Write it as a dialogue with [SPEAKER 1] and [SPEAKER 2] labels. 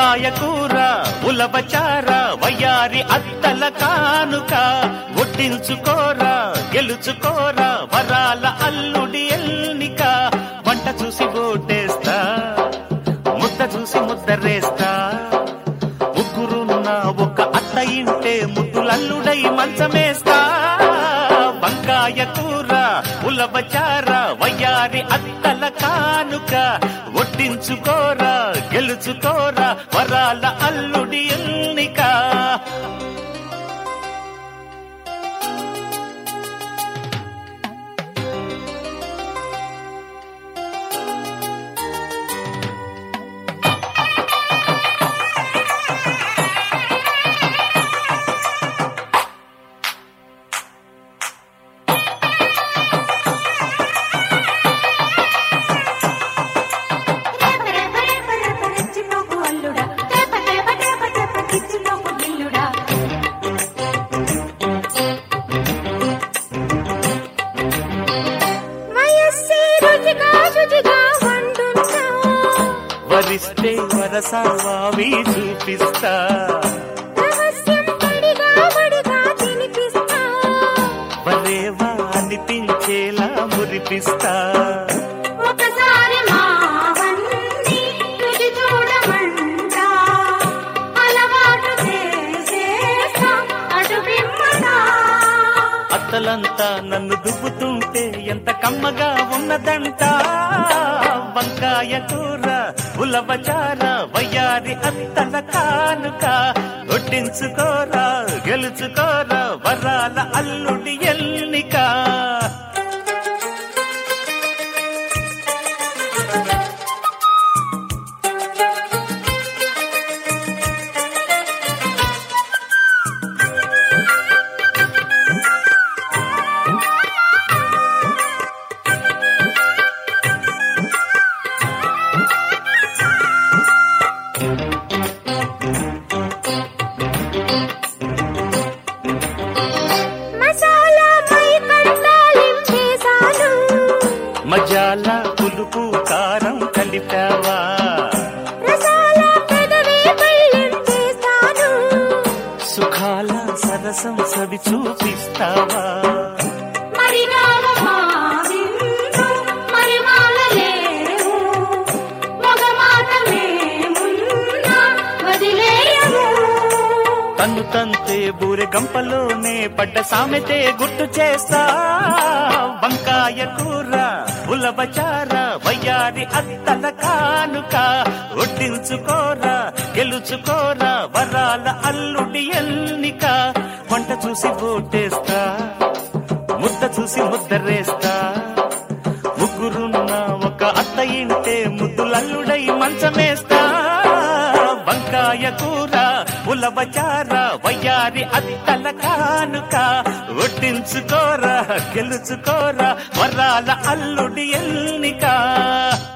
[SPEAKER 1] వంకాయ కూర ఉలవచార వయ్యారి అత్తల కానుక ఒట్టించుకోరా గెలుచుకోరా వరాల అల్లుడి ఎల్నిక వంట చూసి ఓటేస్తా ముద్ద చూసి ముద్దరేస్తా ముగ్గురున్న ఒక అత్త ఇంటే ముద్దులల్లుడై మంచమేస్తా వంకాయ కూర ఉలవచార వయ్యారి అత్తల కానుక ఒట్టించుకోరా గెలుచుకోరా వరాల అల్లుడి ఎల్నిక వరిస్తే వరసావి చూపిస్తా వరేవా అనిపించేలా మురిపిస్తా అత్తలంతా నన్ను దువ్వుతుంటే ఎంత కమ్మగా ఉన్నదంట వంకాయ కూర ఉలవచార వయ్యారి అత్తల కానుక ఒట్టించుకోరా గెలుచుకోరా వరాల అల్లుడి ఎల్నిక మజాలా పులుపు కారం కలిపావా సుఖాల సరసం సవి చూపిస్తావా తన్ను తంతే బూరె గంపలోనే పడ్డ సామెతే గుర్తు చేస్తా వంకాయ కూర ఉలవచార వయ్యారి అత్తల కానుక ఒట్టించుకోరా గెలుచుకోరా వరాల అల్లుడి ఎల్నిక వంట చూసి ఓటేస్తా ముద్ద చూసి ముద్దరేస్తా ముగ్గురున్న ఒక అత్త ఇంటే ముద్దులల్లుడై మంచమేస్తా వంకాయ కూర ఉలవచార వయ్యారి అత్తల కానుక ఒట్టించుకోరా గెలుచుకోరా వరాల అల్లుడి ఎల్నిక